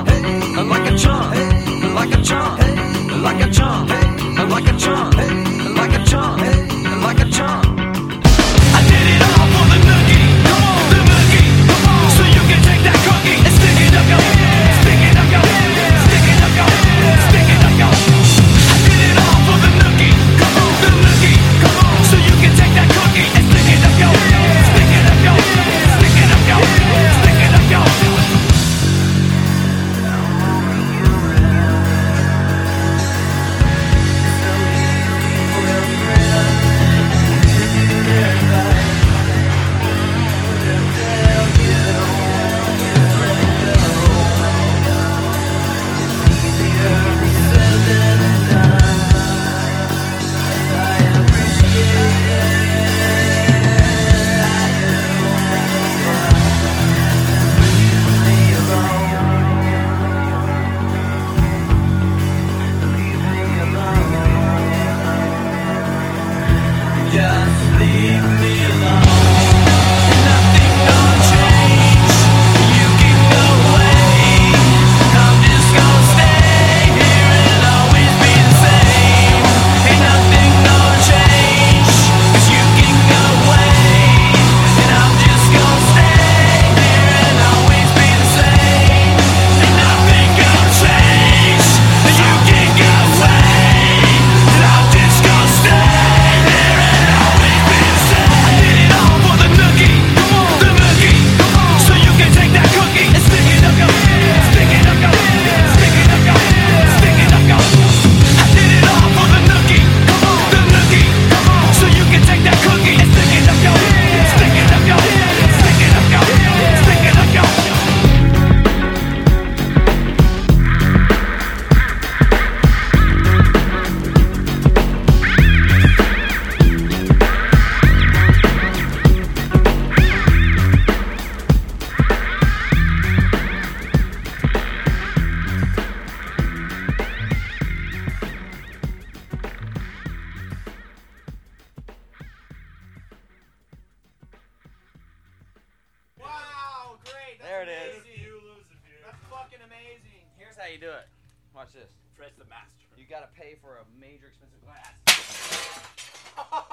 chump, like a chump, like a chump, like a chump, like a chump, like a chump, like a chump. I did it all for the nookie, come on, the nookie, come on. So you can take that cookie and stick it up your, stick it up your, stick it up your, stick it up your. I did it all for the nookie, come on, the nookie, come on. So you can take that cookie and stick it up your, stick it up your, stick it up your, stick it up your. Just leave me alone. Nothing gonna change. You can go away. I'm just gonna stay here and always be the same. Ain't nothing gonna change. 'Cause you can go away. And I'm just gonna stay here and always be the same. Ain't nothing gonna change. You can go away. And I'm just gonna stay. Wow, great. That's There it is. amazing. That's fucking amazing. Here's how you do it. Watch this. Fred's the master. You gotta pay for a major expensive glass.